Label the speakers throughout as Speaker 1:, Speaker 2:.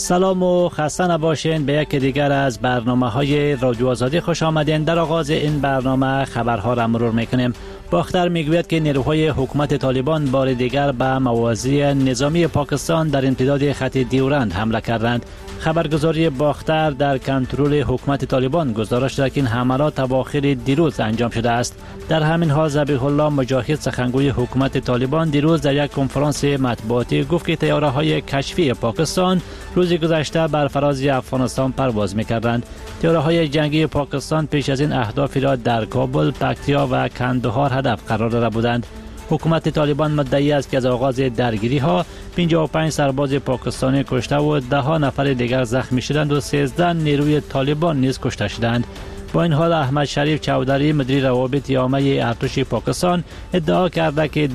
Speaker 1: سلام و خسته نباشین. به یک دیگر از برنامه‌های رادیو آزادی خوش آمدین. در آغاز این برنامه خبرها را مرور میکنیم. باختر میگوید که نیروهای حکومت طالبان بار دیگر به مواضع نظامی پاکستان در امتداد خط دیورند حمله کردند. خبرگزاری باختر در کنترل حکومت طالبان گزارش داد که این حملات اواخر دیروز انجام شده است. در همین حال ذبیح الله مجاهد سخنگوی حکومت طالبان دیروز در یک کنفرانس مطبوعاتی گفت که طیاره‌های کشفی پاکستان روز گذشته بر فراز افغانستان پرواز می‌کردند. طیاره‌های جنگی پاکستان پیش از این اهدافی را در کابل، پکتیا و کندهار هدف قرار داده بودند. حکومت طالبان مدعی است که از آغاز درگیری‌ها 55 سرباز پاکستانی کشته و 10 نفر دیگر زخمی شدند و 13 نیروی طالبان نیز کشته شدند. با این حال احمد شریف چودری مدیر روابط عامه ارتش پاکستان ادعا کرده که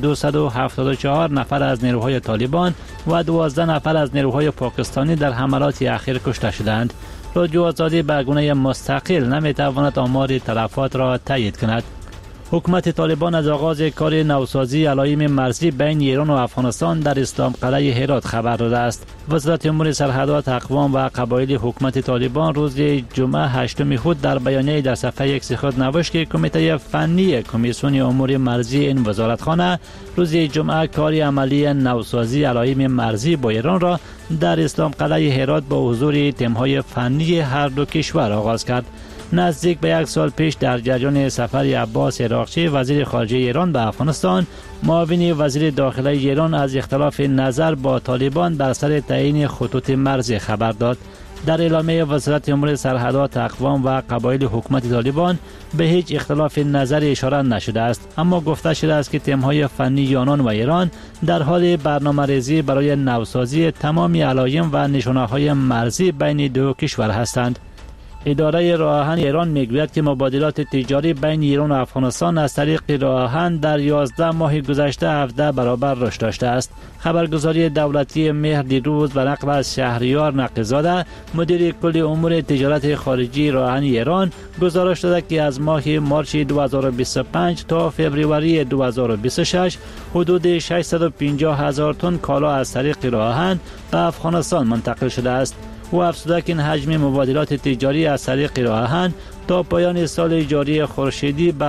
Speaker 1: 274 نفر از نیروهای طالبان و 12 نفر از نیروهای پاکستانی در حملات اخیر کشته شدند. رادیو آزادی به گونه مستقل نمیتواند آمار تلفات را تایید کند. حکومت طالبان از آغاز کار نوسازی علائم مرزی بین ایران و افغانستان در اسلام قلعه هرات خبر داده است. وزارت امور سرحدات اقوام و قبایل حکومت طالبان روز جمعه 8 خود در بیانیه در صفحه ایکس خود نوشت که کمیته فنی کمیسیون امور مرزی این وزارتخانه روز جمعه کار عملی نوسازی علائم مرزی با ایران را در اسلام قلعه هرات با حضور تیم‌های فنی هر دو کشور آغاز کرد. نزدیک به 1 سال پیش در جریان سفر عباس عراقچی وزیر خارجه ایران به افغانستان، معاون وزیر داخله ایران از اختلاف نظر با طالبان بر سر تعیین خطوط مرزی خبر داد. در اعلامیه وزارت امور سرحدات اقوام و قبایل حکومت طالبان به هیچ اختلاف نظر اشاره نشده است، اما گفته شده است که تیم‌های فنی یونان و ایران در حال برنامه‌ریزی برای نوسازی تمامی علائم و نشانه‌های مرزی بین دو کشور هستند. اداره راه آهن ایران میگوید که مبادلات تجاری بین ایران و افغانستان از طریق راه آهن در 11 ماه گذشته 17 برابر رشد داشته است. خبرگزاری دولتی مهر دیروز به نقل از شهریار نقی‌زاده مدیر کل امور تجارت خارجی راه آهن ایران گزارش داده که از ماه مارچ 2025 تا فوریه 2026 حدود 650,000 تن کالا از طریق راه آهن به افغانستان منتقل شده است. او افزوده که این حجم مبادلات تجاری از طریق راه آهن تا پایان سال جاری خورشیدی به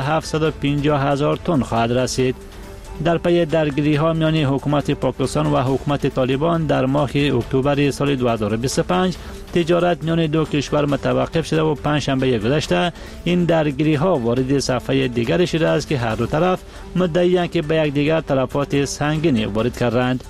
Speaker 1: 750,000 تن خواهد رسید. در پی درگیری‌ها میان حکومت پاکستان و حکومت طالبان در ماه اکتبر سال 2025 تجارت میان دو کشور متوقف شده و پنجشنبه گذشته این درگیری‌ها وارد صفحه دیگری شده است که هر دو طرف مدعی‌اند که به یکدیگر تلفات سنگینی وارد کردند.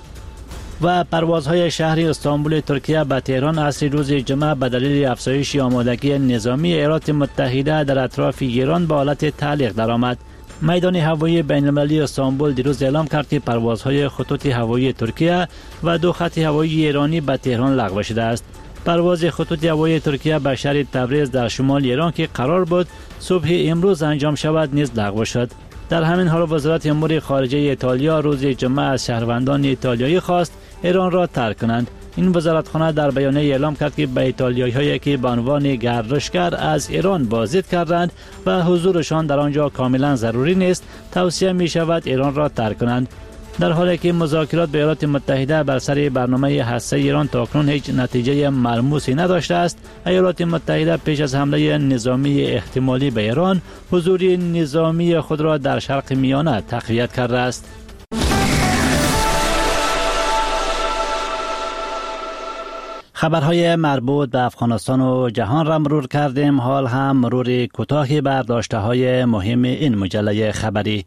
Speaker 1: و پروازهای شهر استانبول ترکیه به تهران عصر روز جمعه به دلیل افزایش آمادگی نظامی ایالات متحده در اطراف ایران به حالت تعلیق درآمد. میدان هوایی بین‌المللی استانبول دیروز اعلام کرد که پروازهای خطوط هوایی ترکیه و 2 خط هوایی ایرانی به تهران لغو شده است. پرواز خطوط هوایی ترکیه به شهر تبریز در شمال ایران که قرار بود صبح امروز انجام شود نیز لغو شد. در همین حال وزارت امور خارجه ایتالیا روز جمعه از شهروندان ایتالیایی خواست ایران را ترک کنند. این وزارتخانه در بیانیه اعلام کرد که به ایتالیایی‌هایی که به عنوان گردشگر از ایران بازدید کردند و حضورشان در آنجا کاملا ضروری نیست، توصیه می شود ایران را ترک کنند. در حالی که مذاکرات با ایالات متحده بر سر برنامه هسته ایران تاکنون هیچ نتیجه ملموسی نداشته است، ایالات متحده پیش از حمله نظامی احتمالی به ایران حضور نظامی خود را در شرق میانه تقویت کرده است. خبرهای مربوط به افغانستان و جهان را مرور کردیم. حال هم مرور کوتاهی بر داشته‌های مهم این مجله خبری.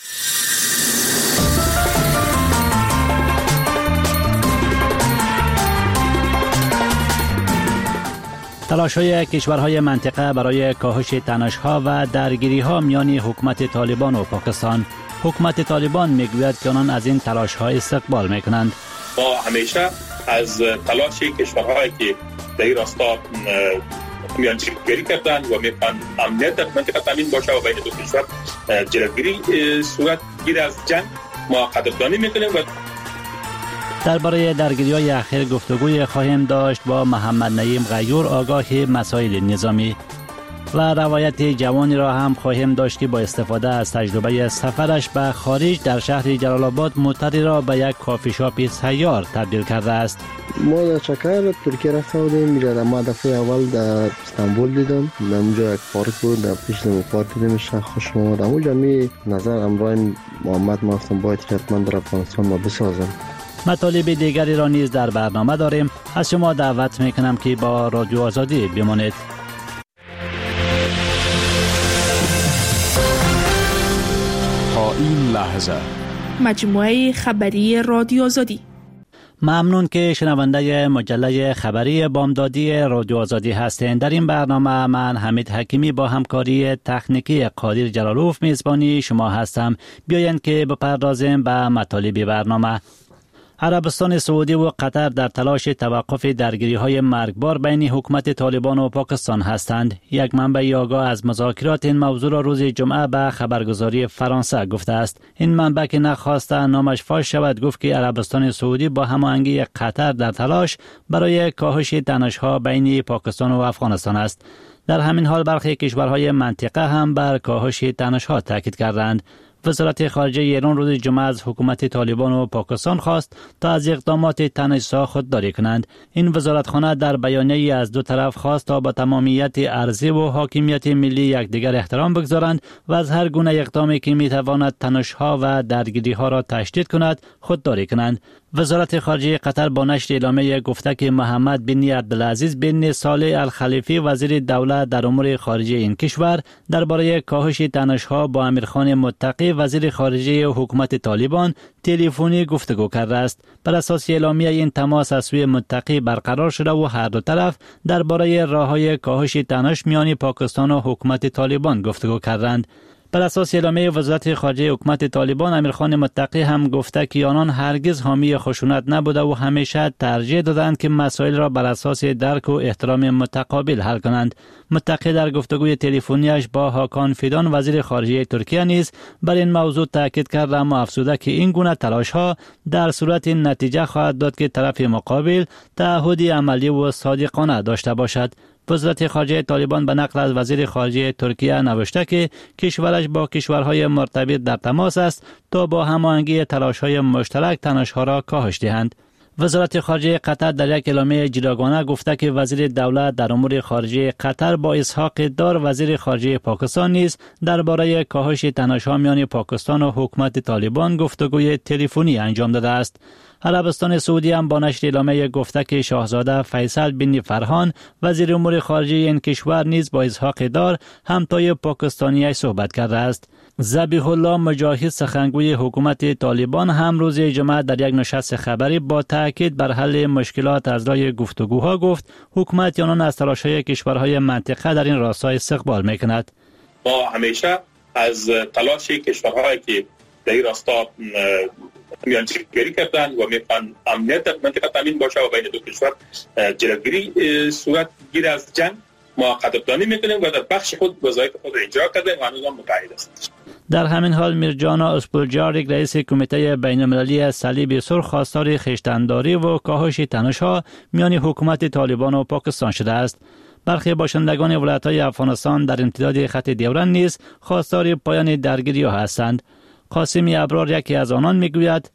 Speaker 1: تلاش‌های کشورهای منطقه برای کاهش تنش‌ها و درگیری‌ها میان حکومت طالبان و پاکستان. حکومت طالبان میگوید که آنان از این تلاش‌ها استقبال میکنند.
Speaker 2: ما همیشه از تلاش کشورهایی که در این راستا میانجیگری کردند و میخوان امنیت در منطقه تامین باشه و بین دو کشور جلوگیری صورت گیره از جنگ ما قدردانی میکنیم. و
Speaker 1: درباره درگیری‌های اخیر گفتگوی خواهیم داشت با محمد نعیم غیور آگاه مسائل نظامی. و روایت جوانی را هم خواهیم داشت که با استفاده از تجربه سفرش به خارج در شهر جلال آباد موتری را به یک کافی شاپ سیار تبدیل کرده است.
Speaker 3: ما در چکر ترکیه رفته بودیم. میره ما دفعه اول در استانبول دیدم. در اونجا یک پارک بود، در پیش پارک دیدمش، خوشم اومد. اونجا می نظر امرای محمد ما گفتم باید که حتما در افغانستان ما بسازم.
Speaker 1: مطالب دیگری را نیز در برنامه داریم. از شما دعوت میکنم که با رادیو آزادی بمانید.
Speaker 4: تا این لحظه
Speaker 5: مجموعه خبری رادیو آزادی.
Speaker 1: ممنون که شنونده مجله خبری بامدادی رادیو آزادی هستند. در این برنامه من حمید حکیمی با همکاری تکنیکی قادر جلالوف میزبانی شما هستم. بیایند که بپردازیم به مطالب برنامه. عربستان سعودی و قطر در تلاش توقف درگیری‌های مرگبار بین حکومت طالبان و پاکستان هستند. یک منبع آگاه از مذاکرات این موضوع را روز جمعه به خبرگزاری فرانسه گفته است. این منبع که نخواسته نامش فاش شود گفت که عربستان سعودی با هماهنگی قطر در تلاش برای کاهش تنش‌ها بین پاکستان و افغانستان است. در همین حال برخی کشورهای منطقه هم بر کاهش تنش‌ها تاکید کردند. وزارت خارجه ایران روز جمعه از حکومت طالبان و پاکستان خواست تا از اقدامات تنش‌زا خودداری کنند. این وزارتخانه در بیانیه‌ای از دو طرف خواست تا با تمامیت ارضی و حاکمیت ملی یکدیگر احترام بگذارند و از هر گونه اقدامی که می‌تواند تنش‌ها و درگیری‌ها را تشدید کند خودداری کنند. وزارت خارجه قطر با نشر اعلامیه گفته که محمد بن عبدالعزیز بن صالح الخلیفی وزیر دولت در امور خارجه این کشور درباره کاهش تنش‌ها با امیرخان متقی وزیر خارجه حکومت طالبان تلفنی گفتگو کرده است. بر اساس اعلامیه این تماس از سوی متقی برقرار شده و هر دو طرف درباره راه‌های کاهش تنش میان پاکستان و حکومت طالبان گفتگو کردند. بر اساس اعلامیه وزارت خارجه حکومت طالبان امیرخان متقی هم گفته که آنان هرگز حامی خشونت نبوده و همیشه ترجیح دادند که مسائل را بر اساس درک و احترام متقابل حل کنند. متقی در گفتگوی تلفنیش با هاکان فیدان وزیر خارجه ترکیه نیز بر این موضوع تاکید کرد، اما افزوده که این گونه تلاش‌ها در صورت نتیجه خواهد داد که طرف مقابل تعهدی عملی و صادقانه داشته باشد. وزارت خارجه طالبان به نقل از وزیر خارجه ترکیه نوشته که کشورش با کشورهای مرتبط در تماس است تا با هماهنگی تلاش‌های مشترک تنش‌ها را کاهش دهند. وزارت خارجه قطر در یک اعلامیه جداگانه گفته که وزیر دولت در امور خارجه قطر با اسحاق دار وزیر خارجه پاکستان نیز درباره کاهش تنش‌ها میان پاکستان و حکومت طالبان گفتگوی تلفنی انجام داده است. عربستان سعودی هم با نشر اعلامیه گفته که شاهزاده فیصل بن فرحان وزیر امور خارجه این کشور نیز با اسحاق دار همتای پاکستانی صحبت کرده است. ذبیح الله مجاهد سخنگوی حکومت طالبان هم روز جمعه در یک نشست خبری با تاکید بر حل مشکلات از راه گفتگوها گفت حکومت آنان از تلاش‌های کشورهای منطقه در این راستا استقبال می‌کند.
Speaker 2: ما همیشه از تلاش کشورهایی که در این راستا میانجیگری کردن و میخوان امنیت منطقه تامین باشه و بین دو کشور جلوگیری صورت گیره از جنگ ما قدردانی میکنیم و در بخش خود وظایف خود اجرا کردیم و هنوز هم متعهد است.
Speaker 1: در همین حال میرجانا اسپولجاریک رئیس کمیته بین‌المللی صلیب سرخ خواستار خویشتن‌داری و کاهش تنش‌ها میان حکومت طالبان و پاکستان شده است. برخی باشندگان ولایت‌های افغانستان در امتداد خط دیورند نیز خواستار پایان درگیری‌ها هستند. قاسمی ابرار یکی از آنان میگوید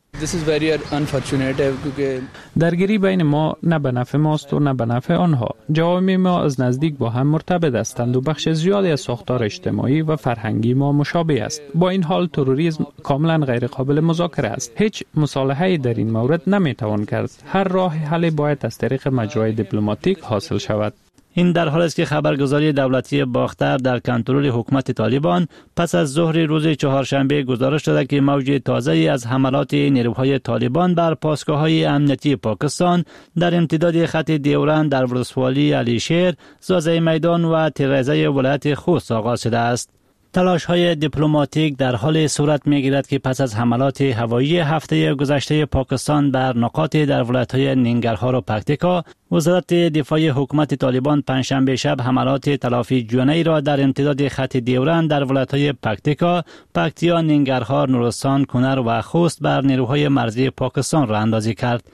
Speaker 6: درگیری بین ما نه به نفع ماست و نه به نفع آنها. جوامع ما از نزدیک با هم مرتبط هستند و بخش زیادی از ساختار اجتماعی و فرهنگی ما مشابه است. با این حال تروریسم کاملا غیر قابل مذاکره است. هیچ مصالحه‌ای در این مورد نمیتوان کرد. هر راه حلی باید از طریق مجرای دیپلماتیک حاصل شود.
Speaker 1: این در حالی است که خبرگزاری دولتی باختر در کنترل حکومت طالبان پس از ظهر روز چهارشنبه گزارش داده که موج تازه‌ای از حملات نیروهای طالبان بر پاسگاه‌های امنیتی پاکستان در امتداد خط دیورند در ولسوالی علیشیر، زازه میدان و تیرزه ولایت خوست آغاز شده است. تلاش‌های دیپلماتیک در حال صورت می‌گیرد که پس از حملات هوایی هفته گذشته پاکستان بر نقاط در ولایت‌های ننگرهار و پکتیکا، وزارت دفاع حکومت طالبان پنجشنبه شب حملات تلافی جوانه‌ای را در امتداد خط دیورند در ولایت‌های پکتیکا، پکتیا، ننگرهار، نورستان، کنر و خوست بر نیروهای مرزی پاکستان راه اندازی کرد.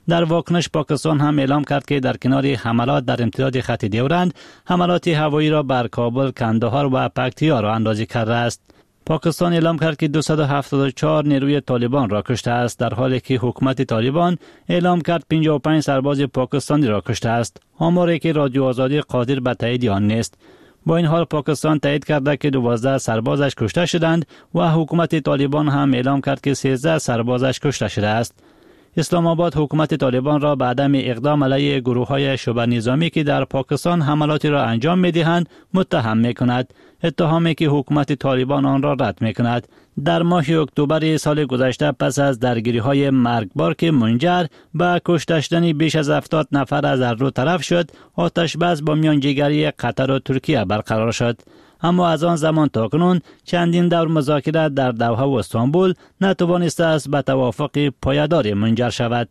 Speaker 1: در واکنش پاکستان هم اعلام کرد که در کنار حملات در امتداد خط ډیورند، حملات هوایی را بر کابل، کندهار و پکتیا را اندازی کرده است. پاکستان اعلام کرد که 274 نیروی طالبان را کشته است، در حالی که حکومت طالبان اعلام کرد 55 سرباز پاکستانی را کشته است، آماری که رادیو آزادی قادر به تایید آن نیست. با این حال پاکستان تایید کرده که 12 سربازش کشته شدند و حکومت طالبان هم اعلام کرد که 13 سربازش کشته شده است. اسلام آباد حکومت طالبان را به عدم اقدام علیه گروه‌های شبه نظامی که در پاکستان حملاتی را انجام می‌دهند متهم می‌کند، اتهامی که حکومت طالبان آن را رد می‌کند. در ماه اکتبر سال گذشته پس از درگیری‌های مرگبار که منجر به کشته شدن بیش از 70 نفر از هر دو طرف شد، آتش بس با میانجیگری قطر و ترکیه برقرار شد. اما از آن زمان تا کنون چندین دور مذاکره در دوحه و استانبول نتوانسته است به توافق پایداری منجر شود.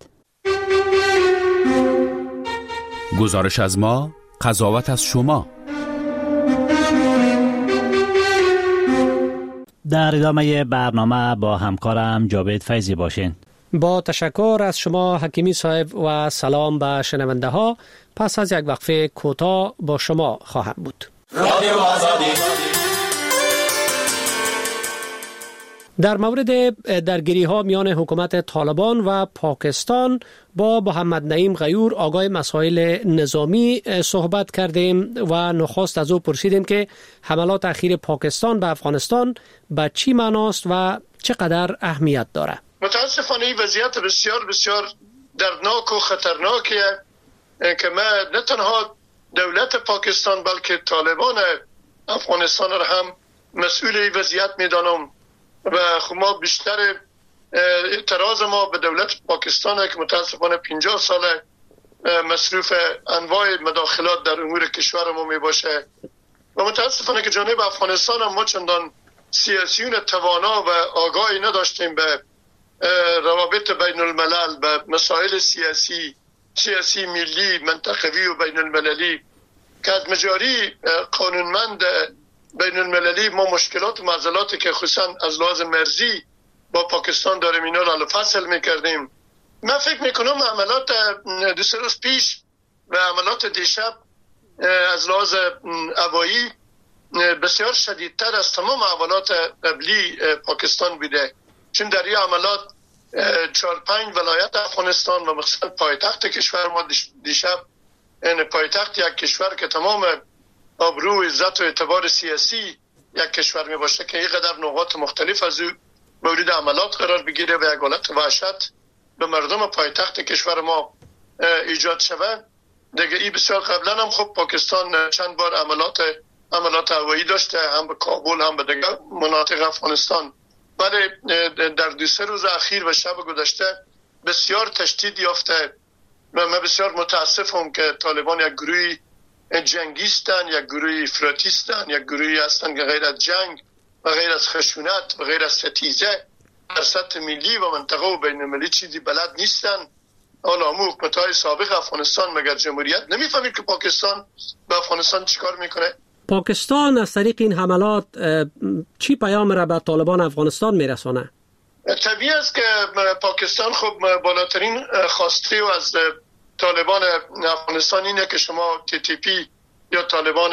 Speaker 4: گزارش از ما، قضاوت از شما.
Speaker 1: در ادامه برنامه با همکارم جاوید فیضی باشین.
Speaker 7: با تشکر از شما حکیمی صاحب و سلام به شنونده ها. پس از یک وقفه کوتاه با شما خواهم بود. رادیو آزادی. در مورد درگیری ها میان حکومت طالبان و پاکستان با محمد نعیم غیور آگاه مسائل نظامی صحبت کردیم و نخست از او پرسیدیم که حملات اخیر پاکستان به افغانستان به چی معناست و چقدر اهمیت داره.
Speaker 8: متاسفانه این وضعیت بسیار بسیار دردناک و خطرناکه که ما نه تنها دولت پاکستان بلکه طالبان افغانستان را هم مسئول این وضعیت میدانم و ما بیشتر اعتراض ما به دولت پاکستان که متاسفانه 50 سال مصروف انواع مداخلات در امور کشور ما می باشه و متاسفانه که جانب افغانستان هم ما چندان سیاسیون توانا و آگاهی نداشتیم به روابط بین الملل، به مسائل سیاسی ملی، منطقوی و بین المللی که از مجاری قانونمند بین المللی ما مشکلات و معضلاتی که خصوصا از لحاظ مرزی با پاکستان داریم اینا را فصل میکردیم. من فکر میکنم عملات 2 روز پیش و عملات دیشب از لحاظ هوایی بسیار شدیدتر از تمام عملات قبلی پاکستان بوده، چون در این عملات 4-5 ولایت افغانستان و مخصوصا پایتخت کشور ما دیشب، یعنی پایتخت یک کشور که تمام آبرو، عزت و اعتبار سیاسی یک کشور می باشه که اینقدر نقاط مختلف از او مورد عملات قرار بگیره و یک حالت وحشت به مردم پایتخت کشور ما ایجاد شود. دیگه این بسیار قبلا هم خب پاکستان چند بار عملات هوایی داشته، هم به کابل هم به دیگر مناطق افغانستان، ولی در 2-3 روز اخیر و شب گذشته بسیار تشدید یافته و من بسیار متاسفم که طالبان یک گروهی جنگیستن، یک گروهی افراطیستن، یک گروهی هستن که غیر از جنگ و غیر از خشونت و غیر از ستیزه در سطح ملی و منطقه و بین المللی چیزی بلد نیستن. حالا همون حکومت‌های سابق افغانستان مگر جمهوریت نمیفهمید که پاکستان به افغانستان چیکار میکنه؟
Speaker 7: پاکستان از طریق این حملات چی پیام را به طالبان افغانستان میرسانه؟
Speaker 8: طبیعی است که پاکستان خب بالاترین خواسته و از طالبان افغانستان اینه که شما TTP یا طالبان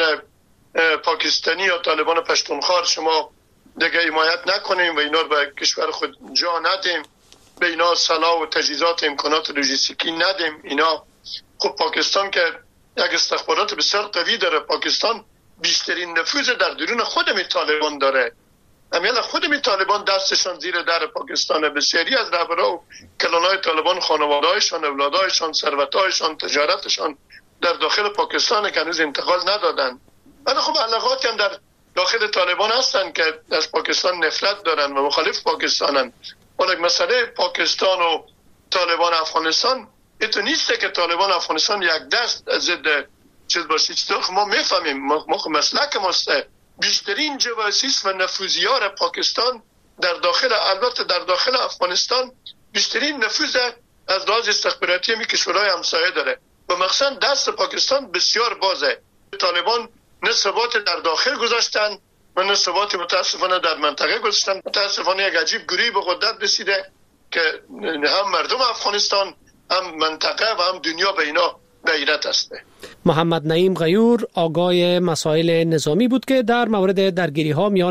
Speaker 8: پاکستانی یا طالبان پشتونخوار شما دیگه حمایت نکنیم و اینا رو به کشور خود جا ندیم، به اینا سلاح و تجهیزات امکانات لوجستیکی ندیم. اینا خب پاکستان که یک استخبارات بسیار قوی داره، پاکستان بیشترین نفوذ در درون خود می طالبان داره. امیال خود می طالبان دستشان زیر در پاکستانه. بسیاری از رهبران و کلانای طالبان خانواده‌هایشان، اولادهایشان، ثروت‌هایشان، تجارتشان در داخل پاکستان که هنوز انتقال ندادن. ولی خب علاقاتی هم در داخل طالبان هستن که از پاکستان نفرت دارن و مخالف پاکستانن. ولی مسئله پاکستان و طالبان افغانستان اینطور نیسته که طالبان افغانستان یک دست ضد چیز باشه. چطور ما میفهمیم، ما مسلک ماسته بیشترین جواسیس و نفوذیار پاکستان در داخل، البته در داخل افغانستان بیشترین نفوذ از لحاظ استخباراتی می کشورهای همسایه داره و مخصوصا دست پاکستان بسیار بازه. طالبان نه ثبات در داخل گذاشتن و نه ثبات متاسفانه در منطقه گذاشتن. متاسفانه یک عجیب گروهی به قدرت رسیده که هم مردم افغانستان هم منطقه و هم دنیا به اینا به عیرت است.
Speaker 7: محمد نعیم غیور آگای مسائل نظامی بود که در مورد درگیری ها میان